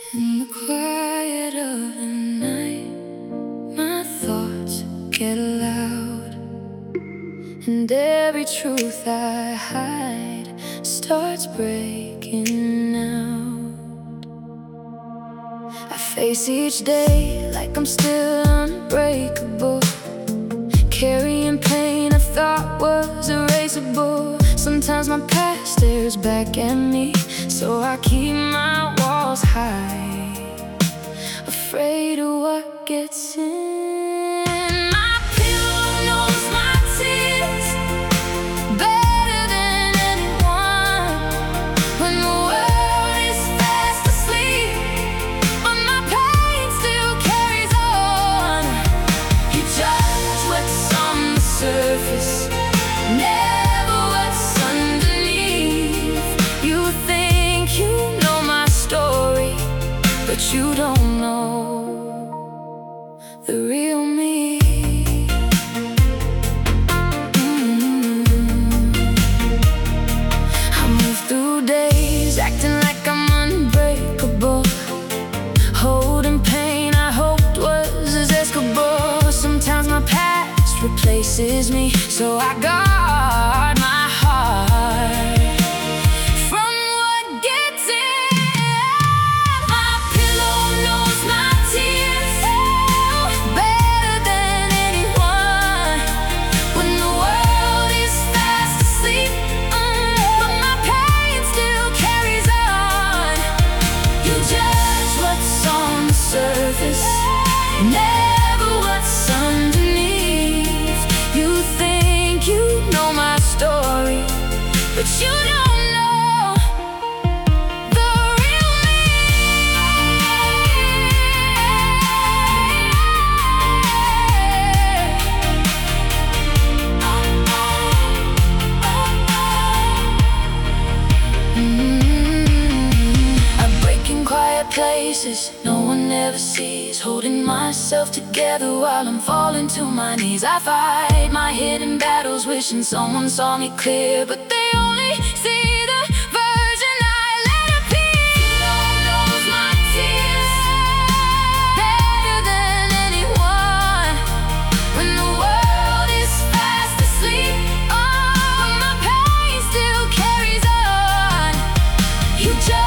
In the quiet of the night, my thoughts get loud, and every truth I hide starts breaking out. I face each day like I'm still unbreakable, carrying pain I thought was erasable. Sometimes my past stares back at me, so I keep my walls high, afraid of what gets in. My pillow knows my tears better than anyone, when the world is fast asleep, but my pain still carries on. You judge what's on the surface, never what's underneath. You think you know my story, but you don't know the real me. I move through days acting like I'm unbreakable, holding pain I hoped was escapable. Sometimes my past replaces me, so I guard my heart from what gets in. My pillow knows my tears better than anyone, when the world is fast asleep, but my pain still carries on. You judge what's on the surface, never what's underneath. You think you know my story, but you don't know the real me. I break in quiet places no one ever sees, holding myself together while I'm falling to my knees. I fight my hidden battles, wishing someone saw me clear, but they only see the version I let appear. Pillow knows my tears better than anyone, when the world is fast asleep, but my pain still carries on. You just